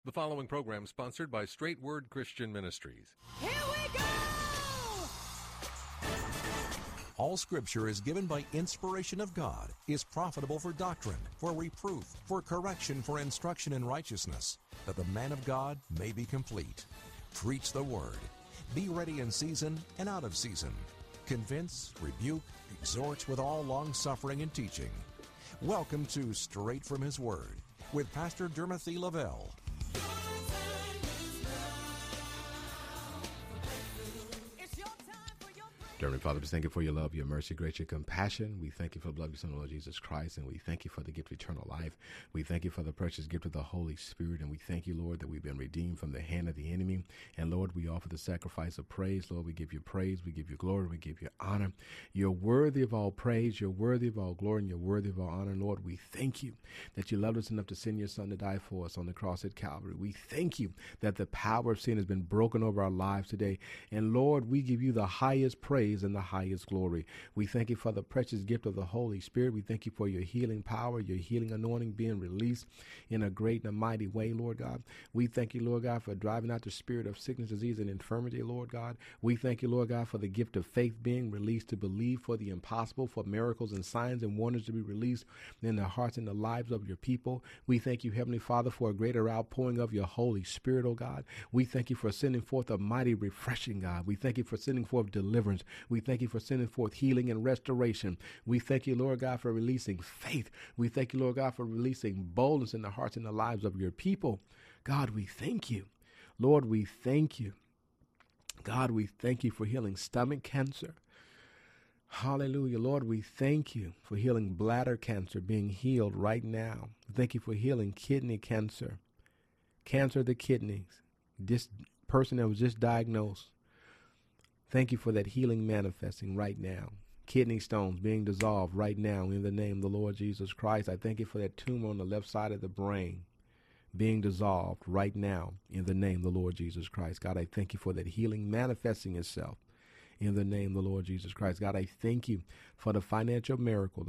The following program sponsored by Straight Word Christian Ministries. Here we go! All Scripture is given by inspiration of God, is profitable for doctrine, for reproof, for correction, for instruction in righteousness, that the man of God may be complete. Preach the Word. Be ready in season and out of season. Convince, rebuke, exhort with all long-suffering and teaching. Welcome to Straight from His Word with Pastor Dermothy Lavelle. Dear Heavenly Father, we thank you for your love, your mercy, grace, your compassion. We thank you for the blood of your Son, Lord Jesus Christ, and we thank you for the gift of eternal life. We thank you for the precious gift of the Holy Spirit, and we thank you, Lord, that we've been redeemed from the hand of the enemy. And Lord, we offer the sacrifice of praise. Lord, we give you praise, we give you glory, we give you honor. You're worthy of all praise, you're worthy of all glory, and you're worthy of all honor. And Lord, we thank you that you loved us enough to send your Son to die for us on the cross at Calvary. We thank you that the power of sin has been broken over our lives today. And Lord, we give you the highest praise and the highest glory. We thank you for the precious gift of the Holy Spirit. We thank you for your healing power, your healing anointing being released in a great and a mighty way, Lord God. We thank you, Lord God, for driving out the spirit of sickness, disease, and infirmity, Lord God. We thank you, Lord God, for the gift of faith being released to believe for the impossible, for miracles and signs and wonders to be released in the hearts and the lives of your people. We thank you, Heavenly Father, for a greater outpouring of your Holy Spirit, oh God. We thank you for sending forth a mighty refreshing, God. We thank you for sending forth deliverance. We thank you for sending forth healing and restoration. We thank you, Lord God, for releasing faith. We thank you, Lord God, for releasing boldness in the hearts and the lives of your people. God, we thank you. Lord, we thank you. God, we thank you for healing stomach cancer. Hallelujah. Lord, we thank you for healing bladder cancer being healed right now. Thank you for healing kidney cancer, cancer of the kidneys, this person that was just diagnosed. Thank you for that healing manifesting right now. Kidney stones being dissolved right now in the name of the Lord Jesus Christ. I thank you for that tumor on the left side of the brain being dissolved right now in the name of the Lord Jesus Christ. God, I thank you for that healing manifesting itself in the name of the Lord Jesus Christ. God, I thank you for the financial miracle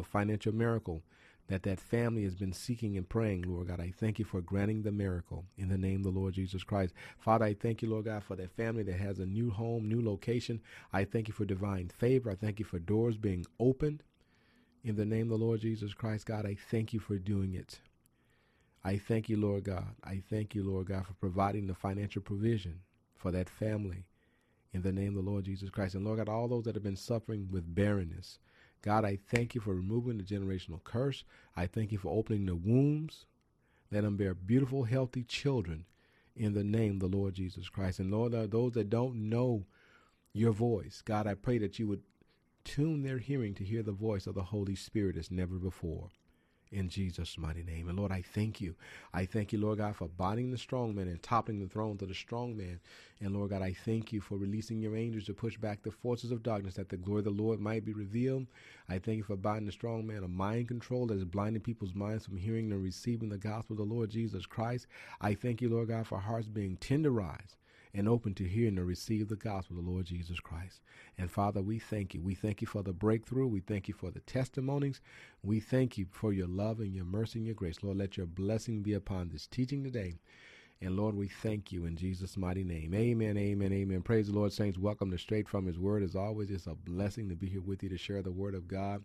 that family has been seeking and praying, Lord God. I thank you for granting the miracle in the name of the Lord Jesus Christ. Father, I thank you, Lord God, for that family that has a new home, new location. I thank you for divine favor. I thank you for doors being opened in the name of the Lord Jesus Christ. God, I thank you for doing it. I thank you, Lord God. I thank you, Lord God, for providing the financial provision for that family in the name of the Lord Jesus Christ. And Lord God, all those that have been suffering with barrenness, God, I thank you for removing the generational curse. I thank you for opening the wombs. Let them bear beautiful, healthy children in the name of the Lord Jesus Christ. And Lord, those that don't know your voice, God, I pray that you would tune their hearing to hear the voice of the Holy Spirit as never before. In Jesus' mighty name. And Lord, I thank you. I thank you, Lord God, for binding the strong man and toppling the thrones of the strong man. And Lord God, I thank you for releasing your angels to push back the forces of darkness that the glory of the Lord might be revealed. I thank you for binding the strong man of mind control that is blinding people's minds from hearing and receiving the gospel of the Lord Jesus Christ. I thank you, Lord God, for hearts being tenderized and open to hear and to receive the gospel of the Lord Jesus Christ. And Father, we thank you. We thank you for the breakthrough. We thank you for the testimonies. We thank you for your love and your mercy and your grace. Lord, let your blessing be upon this teaching today. And Lord, we thank you in Jesus' mighty name. Amen, amen, amen. Praise the Lord, saints. Welcome to Straight from His Word. As always, it's a blessing to be here with you to share the Word of God.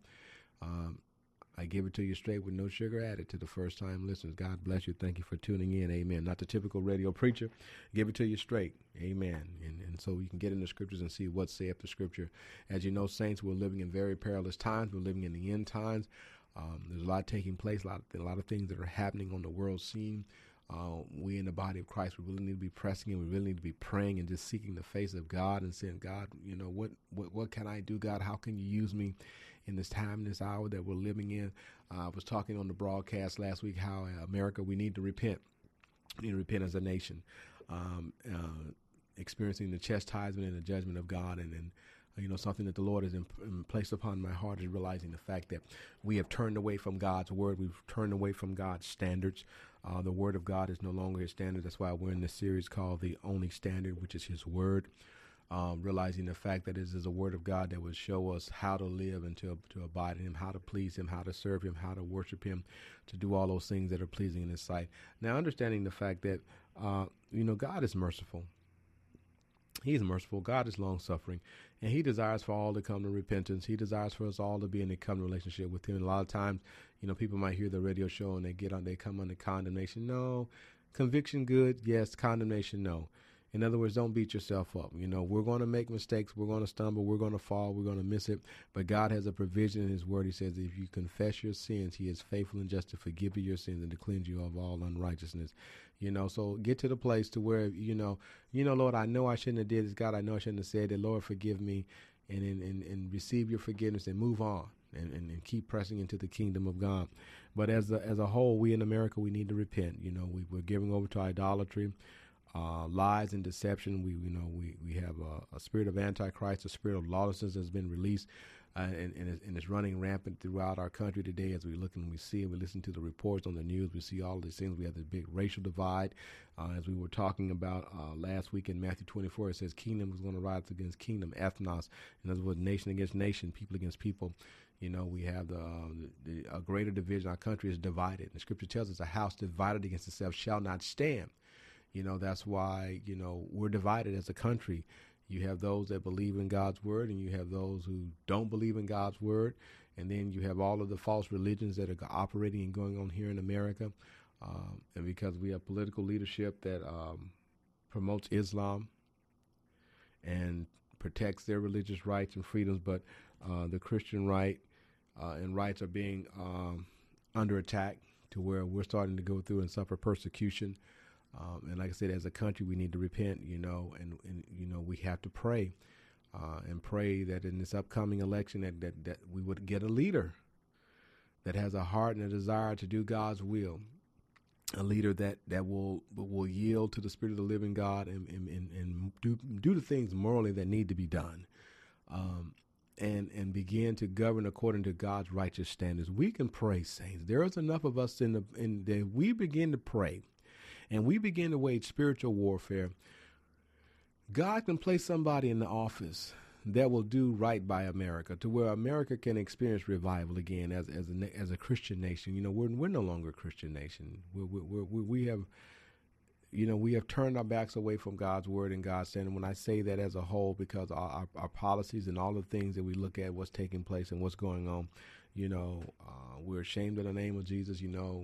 I give it to you straight with no sugar added to the first-time listeners. God bless you. Thank you for tuning in. Amen. Not the typical radio preacher. Give it to you straight. Amen. And so you can get in the scriptures and see what saith the scripture. As you know, saints, we're living in very perilous times. We're living in the end times. There's a lot taking place, a lot of things that are happening on the world scene. We in the body of Christ, we really need to be pressing and we really need to be praying and just seeking the face of God and saying, God, you know, what can I do, God? How can you use me in this time, this hour that we're living in? I was talking on the broadcast last week how America, we need to repent. We need to repent as a nation, experiencing the chastisement and the judgment of God. And you know, something that the Lord has placed upon my heart is realizing the fact that we have turned away from God's word. We've turned away from God's standards. The word of God is no longer his standard. That's why we're in this series called The Only Standard, which is his word. Realizing the fact that this is a word of God that will show us how to live and to abide in him, how to please him, how to serve him, how to worship him, to do all those things that are pleasing in his sight. Now, understanding the fact that God is merciful. He's merciful. God is long-suffering, and he desires for all to come to repentance. He desires for us all to be in a covenant relationship with him. And a lot of times, people might hear the radio show and they come under condemnation. No. Conviction, good. Yes. Condemnation, no. In other words, don't beat yourself up. We're going to make mistakes. We're going to stumble. We're going to fall. We're going to miss it. But God has a provision in his word. He says, if you confess your sins, he is faithful and just to forgive you your sins and to cleanse you of all unrighteousness. So get to the place to where, Lord, I know I shouldn't have did this. God, I know I shouldn't have said that. Lord, forgive me, and receive your forgiveness and move on and keep pressing into the kingdom of God. But as a whole, we in America, we need to repent. We're giving over to idolatry. Lies and deception. We have a spirit of Antichrist, a spirit of lawlessness has been released, and it's running rampant throughout our country today. As we look and we see and we listen to the reports on the news, we see all of these things. We have this big racial divide. As we were talking about last week in Matthew 24, it says kingdom is going to rise against kingdom, ethnos. In other words, nation against nation, people against people. We have a greater division. Our country is divided. The scripture tells us a house divided against itself shall not stand. That's why, we're divided as a country. You have those that believe in God's word, and you have those who don't believe in God's word. And then you have all of the false religions that are operating and going on here in America. And because we have political leadership that promotes Islam and protects their religious rights and freedoms, but the Christian right and rights are being under attack to where we're starting to go through and suffer persecution. And like I said, as a country, we need to repent, and we have to pray and pray that in this upcoming election that we would get a leader that has a heart and a desire to do God's will, a leader that will yield to the Spirit of the living God and do the things morally that need to be done, and begin to govern according to God's righteous standards. We can pray, saints. There is enough of us in that we begin to pray. And we begin to wage spiritual warfare. God can place somebody in the office that will do right by America, to where America can experience revival again as a Christian nation. We're no longer a Christian nation. We have turned our backs away from God's word and God's standard. When I say that as a whole, because our policies and all the things that we look at, what's taking place and what's going on, we're ashamed of the name of Jesus.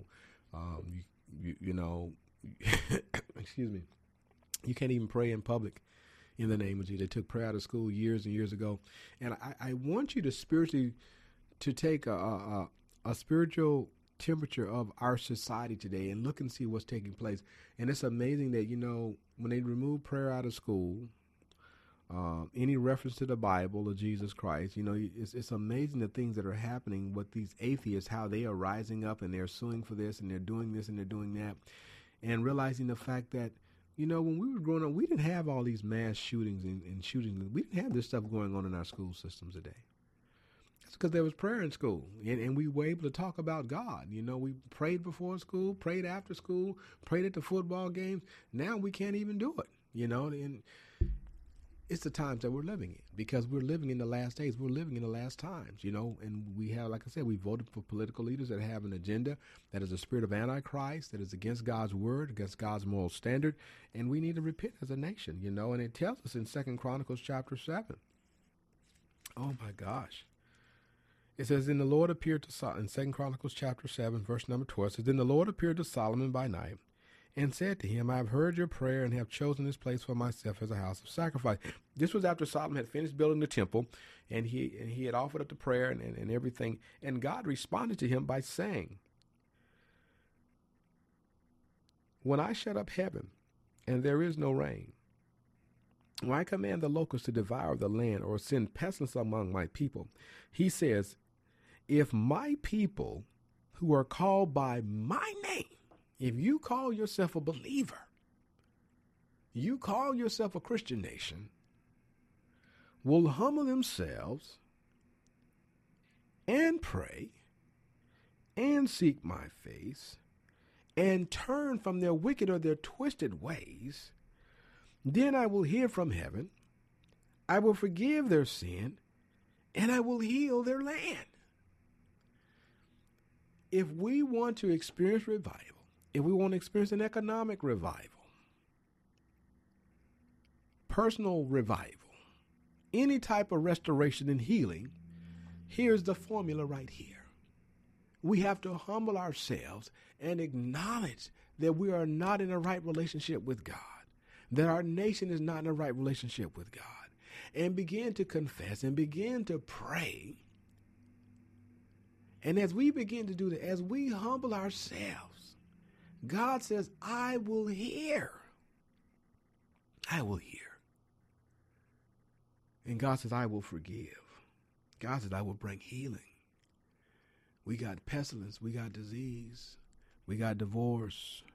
Excuse me. You can't even pray in public in the name of Jesus. They took prayer out of school years and years ago. And I want you to spiritually to take a spiritual temperature of our society today and look and see what's taking place. And it's amazing that, when they remove prayer out of school, any reference to the Bible or Jesus Christ, it's amazing the things that are happening with these atheists, how they are rising up and they're suing for this and they're doing this and they're doing that. And realizing the fact that, when we were growing up, we didn't have all these mass shootings and shootings. We didn't have this stuff going on in our school systems today. That's because there was prayer in school, and we were able to talk about God. We prayed before school, prayed after school, prayed at the football games. Now we can't even do it, and it's the times that we're living in, because we're living in the last days. We're living in the last times, and we have, like I said, we voted for political leaders that have an agenda that is a spirit of Antichrist, that is against God's word, against God's moral standard. And we need to repent as a nation, and it tells us in 2 Chronicles chapter 7. Oh my gosh. It says, then the Lord appeared to Solomon, in 2 Chronicles chapter 7, verse number 12, it says, then the Lord appeared to Solomon by night and said to him, I have heard your prayer and have chosen this place for myself as a house of sacrifice. This was after Solomon had finished building the temple, and he had offered up the prayer and everything. And God responded to him by saying, when I shut up heaven and there is no rain, when I command the locusts to devour the land or send pestilence among my people, he says, if my people who are called by my name, if you call yourself a believer, you call yourself a Christian nation, will humble themselves and pray and seek my face and turn from their wicked or their twisted ways, then I will hear from heaven, I will forgive their sin, and I will heal their land. If we want to experience revival, if we want to experience an economic revival, personal revival, any type of restoration and healing, here's the formula right here. We have to humble ourselves and acknowledge that we are not in a right relationship with God, that our nation is not in a right relationship with God, and begin to confess and begin to pray. And as we begin to do that, as we humble ourselves, God says, I will hear. I will hear. And God says, I will forgive. God says, I will bring healing. We got pestilence. We got disease. We got divorce.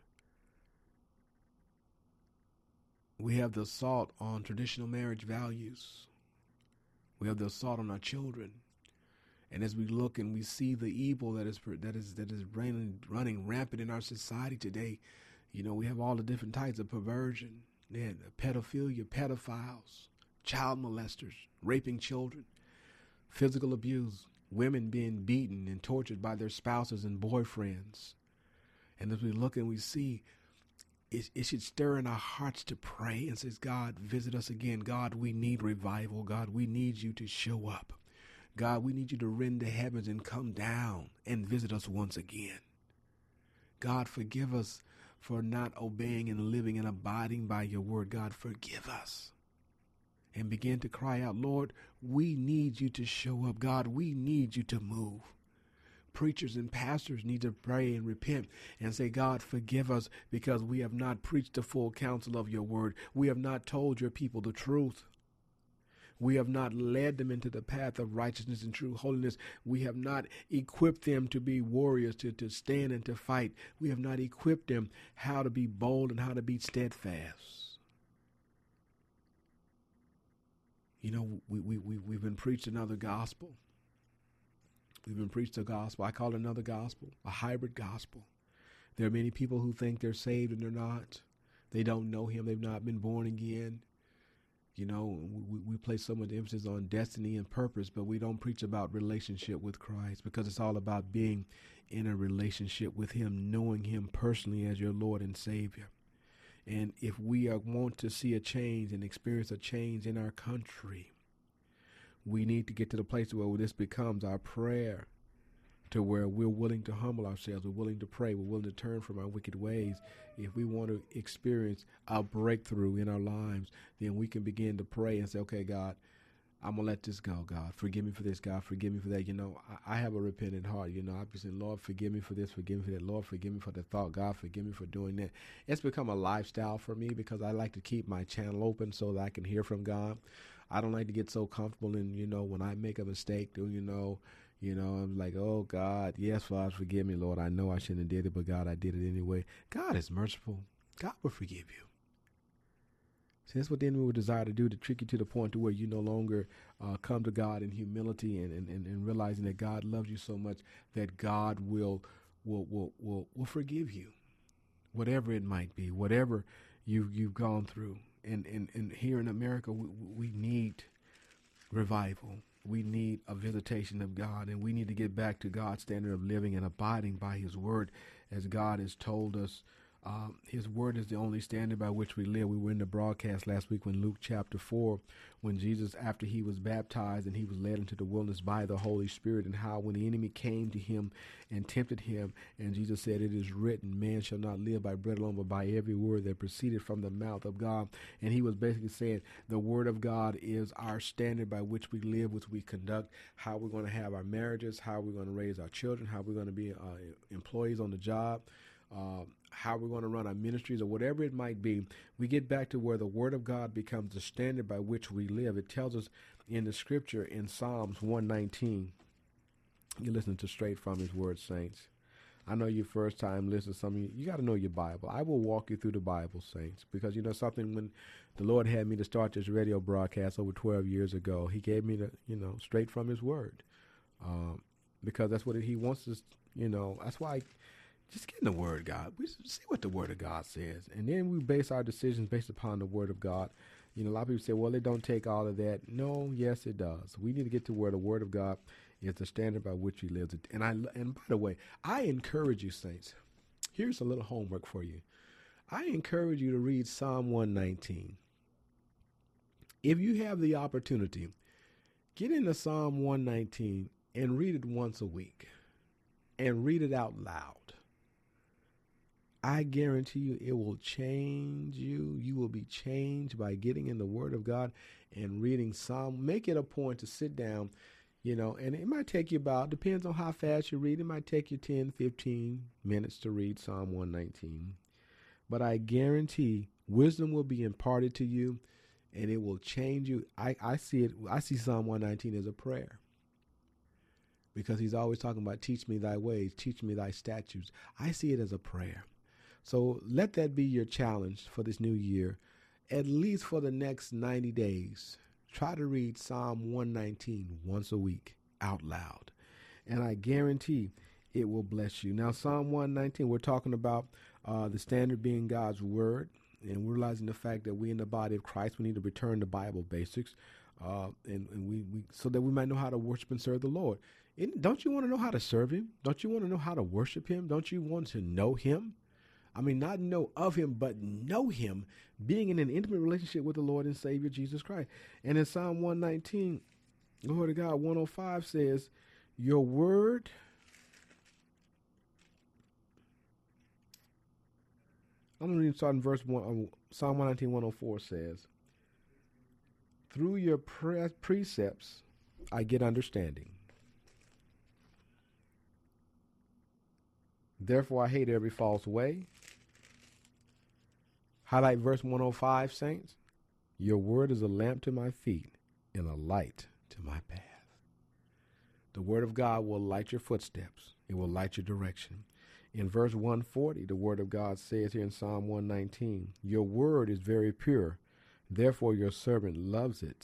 We have the assault on traditional marriage values. We have the assault on our children. And as we look and we see the evil that is running rampant in our society today, you know, we have all the different types of perversion, pedophilia, pedophiles, child molesters, raping children, physical abuse, women being beaten and tortured by their spouses and boyfriends. And as we look and we see, it should stir in our hearts to pray and says, God, visit us again. God, we need revival. God, we need you to show up. God, we need you to rend the heavens and come down and visit us once again. God, forgive us for not obeying and living and abiding by your word. God, forgive us. And begin to cry out, Lord, we need you to show up. God, we need you to move. Preachers and pastors need to pray and repent and say, God, forgive us because we have not preached the full counsel of your word. We have not told your people the truth. We have not led them into the path of righteousness and true holiness. We have not equipped them to be warriors, to stand and to fight. We have not equipped them how to be bold and how to be steadfast. You know, we've been preached another gospel. We've been preached a gospel. I call it another gospel, a hybrid gospel. There are many people who think they're saved and they're not. They don't know him. They've not been born again. You know, we place so much emphasis on destiny and purpose, but we don't preach about relationship with Christ because it's all about being in a relationship with him, knowing him personally as your Lord and Savior. And if we want to see a change and experience a change in our country, we need to get to the place where this becomes our prayer, to where we're willing to humble ourselves, we're willing to pray, we're willing to turn from our wicked ways. If we want to experience a breakthrough in our lives, then we can begin to pray and say, okay, God, I'm going to let this go, God. Forgive me for this, God. Forgive me for that. You know, I have a repentant heart. You know, I've been saying, Lord, forgive me for this. Forgive me for that. Lord, forgive me for the thought. God, forgive me for doing that. It's become a lifestyle for me because I like to keep my channel open so that I can hear from God. I don't like to get so comfortable in, you know, when I make a mistake, I'm like, oh, God, yes, Father, forgive me, Lord. I know I shouldn't have did it, but God, I did it anyway. God is merciful. God will forgive you. See, that's what the enemy would desire to do, to trick you to the point to where you no longer come to God in humility and realizing that God loves you so much that God will forgive you, whatever it might be, whatever you've gone through. And here in America, we need revival. We need a visitation of God, and we need to get back to God's standard of living and abiding by his word, as God has told us. His word is the only standard by which we live. We were in the broadcast last week when Luke chapter 4, when Jesus, after he was baptized and he was led into the wilderness by the Holy Spirit, and how when the enemy came to him and tempted him, and Jesus said, it is written, man shall not live by bread alone, but by every word that proceeded from the mouth of God. And he was basically saying the word of God is our standard by which we live, which we conduct, how we're going to have our marriages, how we're going to raise our children, how we're going to be employees on the job, how we're going to run our ministries, or whatever it might be. We get back to where the word of God becomes the standard by which we live. It tells us in the scripture in Psalms 119. You're listening to Straight From His Word, saints. I know your first time listening to something. You got to know your Bible. I will walk you through the Bible, saints, because you know something, when the Lord had me to start this radio broadcast over 12 years ago, he gave me the, straight from his word, because that's what he wants us, that's why just get in the word of God. We see what the word of God says, and then we base our decisions based upon the word of God. A lot of people say, well, it don't take all of that. No, yes, it does. We need to get to where the word of God is the standard by which we live. And by the way, I encourage you, saints, here's a little homework for you. I encourage you to read Psalm 119. If you have the opportunity, get into Psalm 119 and read it once a week and read it out loud. I guarantee you it will change you. You will be changed by getting in the Word of God and reading Psalm. Make it a point to sit down, and it might take you about, depends on how fast you read, it might take you 10, 15 minutes to read Psalm 119. But I guarantee wisdom will be imparted to you and it will change you. I see Psalm 119 as a prayer, because he's always talking about teach me thy ways, teach me thy statutes. I see it as a prayer. So let that be your challenge for this new year. At least for the next 90 days, try to read Psalm 119 once a week out loud. And I guarantee it will bless you. Now, Psalm 119, we're talking about the standard being God's word, and realizing the fact that we in the body of Christ, we need to return to Bible basics, and we so that we might know how to worship and serve the Lord. Don't you want to know how to serve him? Don't you want to know how to worship him? Don't you want to know him? I mean, not know of him, but know him, being in an intimate relationship with the Lord and Savior Jesus Christ. And in Psalm 119, the Word of God 105 says, your word I'm going to start in verse 1. Psalm 119, 104 says, through your precepts I get understanding. Therefore I hate every false way. Highlight verse 105, saints. Your word is a lamp to my feet and a light to my path. The word of God will light your footsteps. It will light your direction. In verse 140, the word of God says here in Psalm 119, your word is very pure. Therefore your servant loves it.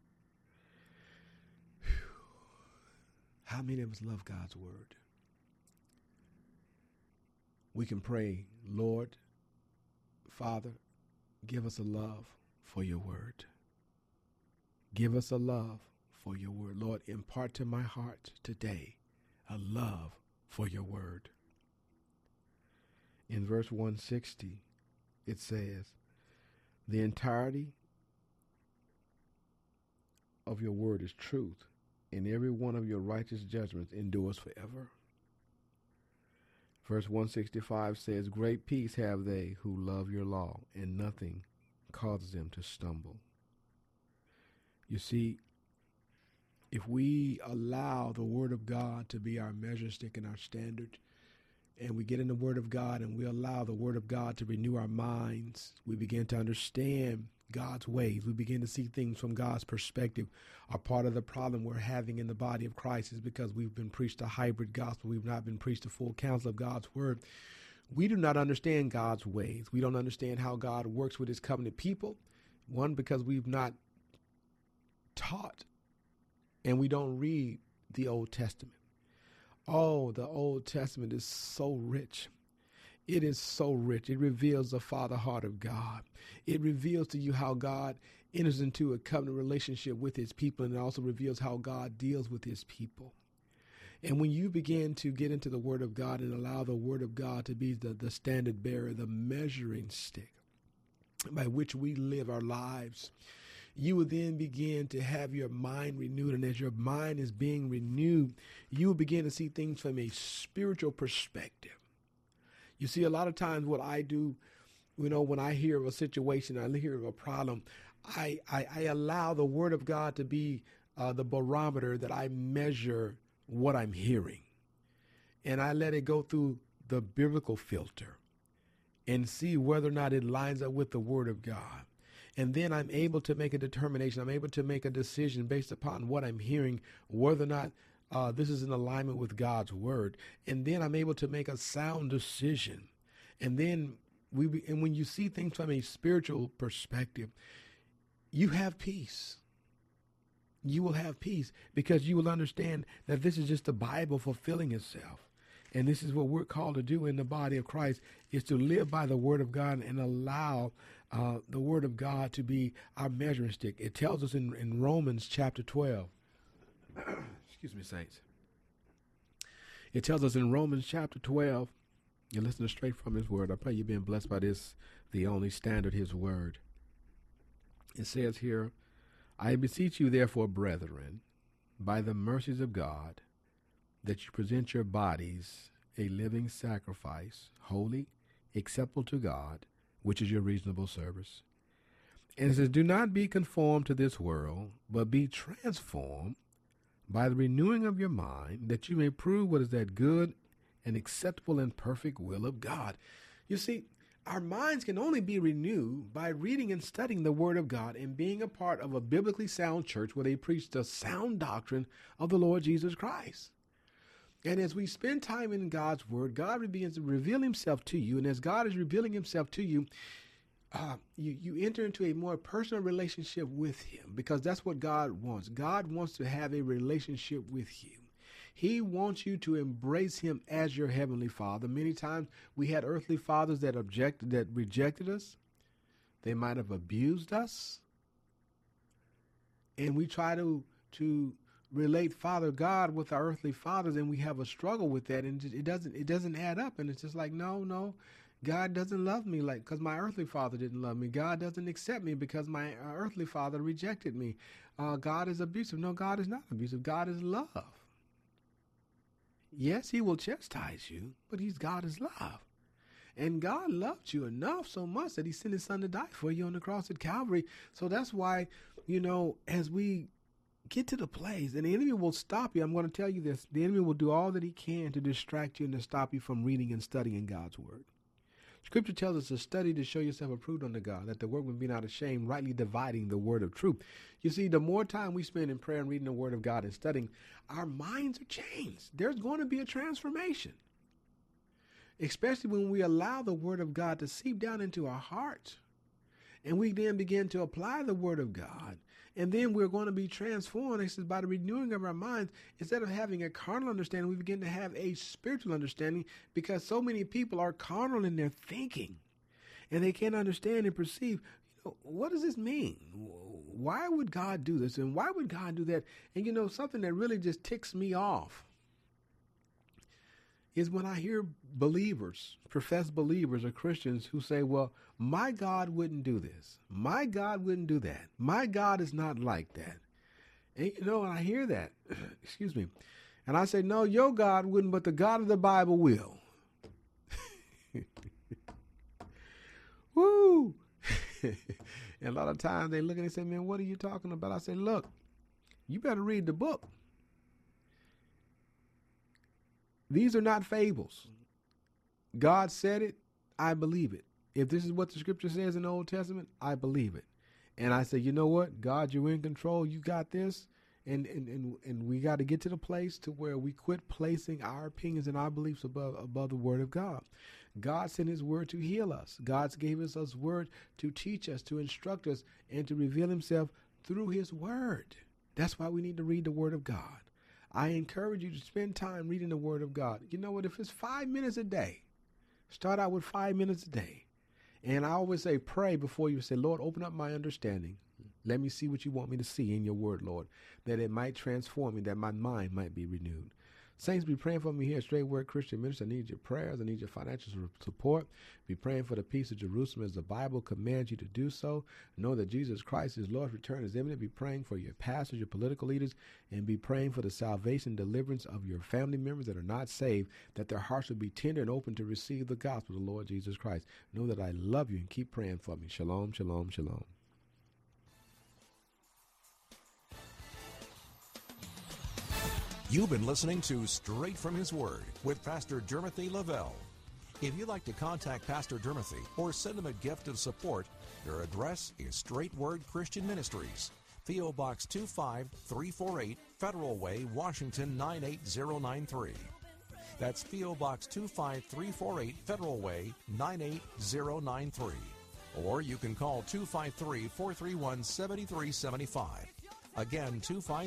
Whew. How many of us love God's word? We can pray, Lord, Father, give us a love for your word. Give us a love for your word. Lord, impart to my heart today a love for your word. In verse 160, it says, the entirety of your word is truth, and every one of your righteous judgments endures forever. Verse 165 says, great peace have they who love your law, and nothing causes them to stumble. You see, if we allow the word of God to be our measure stick and our standard, and we get in the word of God and we allow the word of God to renew our minds, we begin to understand God's ways. We begin to see things from God's perspective. A part of the problem we're having in the body of Christ is because we've been preached a hybrid gospel. We've not been preached the full counsel of God's word. We do not understand God's ways. We don't understand how God works with his covenant people. One, because we've not taught and we don't read the Old Testament. Oh, the Old Testament is so rich. It is so rich. It reveals the Father heart of God. It reveals to you how God enters into a covenant relationship with his people, and it also reveals how God deals with his people. And when you begin to get into the word of God and allow the word of God to be the standard bearer, the measuring stick by which we live our lives, you will then begin to have your mind renewed. And as your mind is being renewed, you will begin to see things from a spiritual perspective. You see, a lot of times what I do, when I hear of a situation, I hear of a problem, I allow the word of God to be the barometer that I measure what I'm hearing. And I let it go through the biblical filter and see whether or not it lines up with the word of God. And then I'm able to make a determination. I'm able to make a decision based upon what I'm hearing, whether or not this is in alignment with God's word. And then I'm able to make a sound decision. And then when you see things from a spiritual perspective, you have peace. You will have peace because you will understand that this is just the Bible fulfilling itself. And this is what we're called to do in the body of Christ, is to live by the word of God and allow the word of God to be our measuring stick. It tells us in Romans chapter 12. Excuse me, saints. It tells us in Romans chapter 12, you're listening straight from his word. I pray you've been blessed by this, the only standard, his word. It says here, I beseech you, therefore, brethren, by the mercies of God, that you present your bodies a living sacrifice, holy, acceptable to God, which is your reasonable service. And it says, do not be conformed to this world, but be transformed by the renewing of your mind, that you may prove what is that good and acceptable and perfect will of God. You see, our minds can only be renewed by reading and studying the Word of God and being a part of a biblically sound church where they preach the sound doctrine of the Lord Jesus Christ. And as we spend time in God's Word, God begins to reveal Himself to you. And as God is revealing Himself to you, you enter into a more personal relationship with Him, because that's what God wants. God wants to have a relationship with you. He wants you to embrace Him as your Heavenly Father. Many times we had earthly fathers that rejected us. They might have abused us. And we try to relate Father God with our earthly fathers, and we have a struggle with that, and it doesn't add up. And it's just like, no, God doesn't love me because my earthly father didn't love me. God doesn't accept me because my earthly father rejected me. God is abusive. No, God is not abusive. God is love. Yes, He will chastise you, but God is love. And God loved you enough so much that He sent His Son to die for you on the cross at Calvary. So that's why, as we get to the place, and the enemy will stop you. I'm going to tell you this. The enemy will do all that he can to distract you and to stop you from reading and studying God's Word. Scripture tells us to study to show yourself approved unto God, that the workman be not ashamed, rightly dividing the word of truth. You see, the more time we spend in prayer and reading the Word of God and studying, our minds are changed. There's going to be a transformation, especially when we allow the Word of God to seep down into our hearts, and we then begin to apply the Word of God. And then we're going to be transformed. It says, by the renewing of our minds, instead of having a carnal understanding, we begin to have a spiritual understanding, because so many people are carnal in their thinking, and they can't understand and perceive, what does this mean? Why would God do this? And why would God do that? And something that really just ticks me off is when I hear believers, professed believers or Christians who say, well, my God wouldn't do this. My God wouldn't do that. My God is not like that. And and I hear that, excuse me. And I say, no, your God wouldn't, but the God of the Bible will. Woo! And a lot of times they look and they say, man, what are you talking about? I say, look, you better read the book. These are not fables. God said it. I believe it. If this is what the Scripture says in the Old Testament, I believe it. And I say, you know what? God, you're in control. You got this. And we got to get to the place to where we quit placing our opinions and our beliefs above the Word of God. God sent His Word to heal us. God gave us His Word to teach us, to instruct us, and to reveal Himself through His Word. That's why we need to read the Word of God. I encourage you to spend time reading the Word of God. You know what? If it's 5 minutes a day, start out with 5 minutes a day. And I always say, pray before you say, Lord, open up my understanding. Let me see what you want me to see in your Word, Lord, that it might transform me, that my mind might be renewed. Saints, be praying for me here at Straight Word Christian Ministry. I need your prayers. I need your financial support. Be praying for the peace of Jerusalem as the Bible commands you to do so. Know that Jesus Christ, His Lord's return is imminent. Be praying for your pastors, your political leaders, and be praying for the salvation, deliverance of your family members that are not saved, that their hearts will be tender and open to receive the gospel of the Lord Jesus Christ. Know that I love you, and keep praying for me. Shalom, shalom, shalom. You've been listening to Straight from His Word with Pastor Dermothy Lavelle. If you'd like to contact Pastor Dermothy or send him a gift of support, their address is Straight Word Christian Ministries, P.O. Box 25348, Federal Way, Washington 98093. That's P.O. Box 25348, Federal Way 98093. Or you can call 253-431-7375. Again,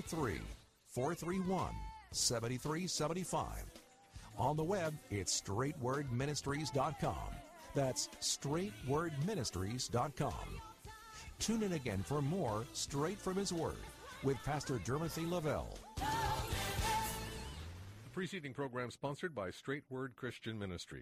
253-431-7375. On the web, it's straightwordministries.com. That's straightwordministries.com. Tune in again for more Straight from His Word with Pastor Dermothy Lavelle. The preceding program sponsored by Straight Word Christian Ministry.